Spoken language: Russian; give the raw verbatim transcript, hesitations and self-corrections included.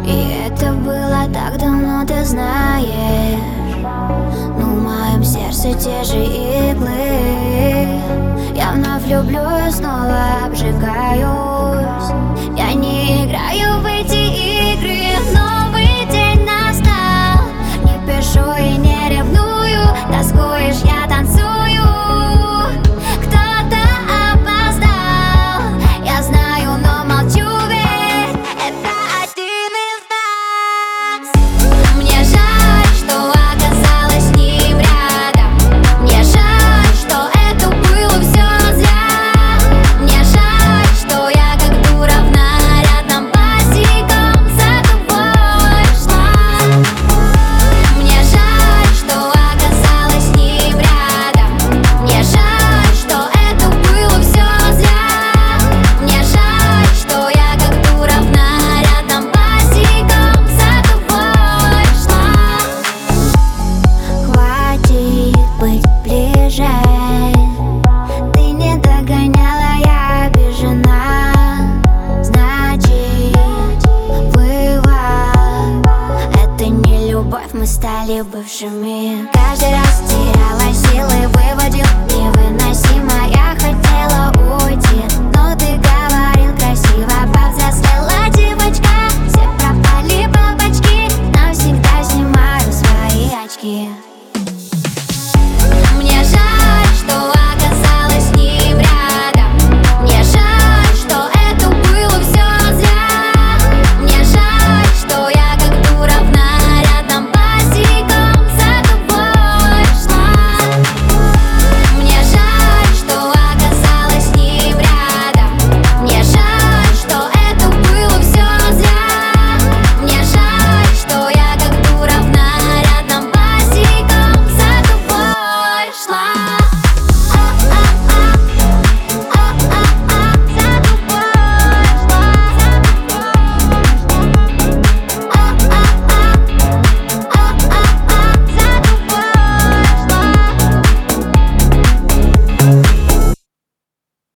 И это было так давно, ты знаешь. Но в моем сердце те же иглы. Я вновь люблю и снова обжигаюсь. Я не играю в эти игры. Новый день настал. Не пишу и не ревную. Тоскуешь, я танцую. Кто-то опоздал, я знаю, но молчу, ведь это один из нас. Мне жаль, что оказалась с ним рядом. Мне жаль, что это было все зря. Мне жаль, что я как дура в нарядном босиком за тобой шла. Мне жаль, что оказалась с ним рядом. Мне жаль, что это было все зря. Мне жаль, что я как дура в нарядном босиком за тобой шла. Хватит быть ближе. Ты не догоняла, я обижена. Значит, вывод — это не любовь, мы стали бывшими. Каждый раз